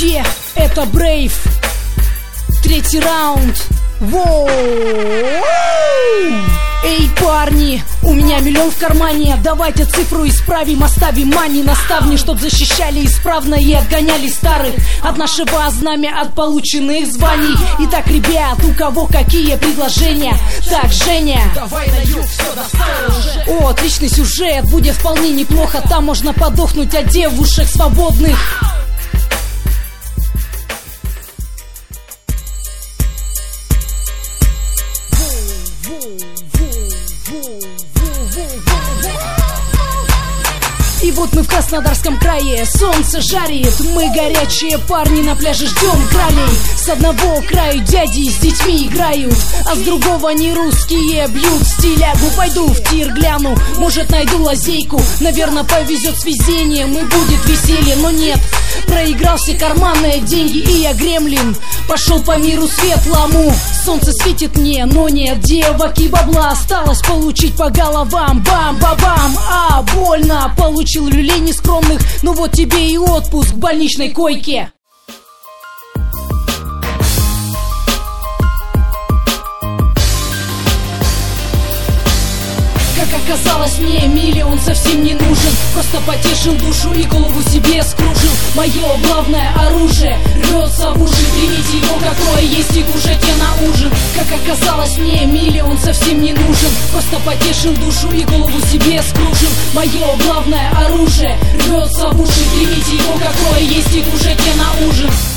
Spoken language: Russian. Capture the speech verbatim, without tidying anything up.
Е, это Brave. Третий раунд. Воу. Эй, парни, у меня миллион в кармане. Давайте цифру исправим, оставим мани наставни, чтоб защищали исправно и отгоняли старых от нашего знамя, от полученных званий. Итак, ребят, у кого какие предложения? Так, Женя, давай на юг, все достало уже. О, отличный сюжет, будет вполне неплохо. Там можно подохнуть от девушек свободных. И вот мы в Краснодарском крае, солнце жарит, мы горячие парни на пляже ждем кралей. С одного краю дяди с детьми играют, а с другого не русские бьют стилягу. Пойду в тир гляну, может найду лазейку, наверное повезет с везением и будет веселье. Но нет, проиграл все карманные деньги и я гремлин, пошел по миру светлому. Солнце светит мне, но нет девок и бабла, осталось получить по головам. Бам-ба-бам, а больно, получил люлей нескромных, ну вот тебе и отпуск в больничной койке. Как оказалось, мне миллион совсем не нужен, просто потешил душу и голову себе скружил. Мое главное оружие рвется в уши, примите его какое есть и кушайте на ужин. Как оказалось, мне миллион совсем не нужен, просто потешил душу и голову себе скружил. Мое главное оружие рвется в уши, примите его какое есть и кушайте на ужин.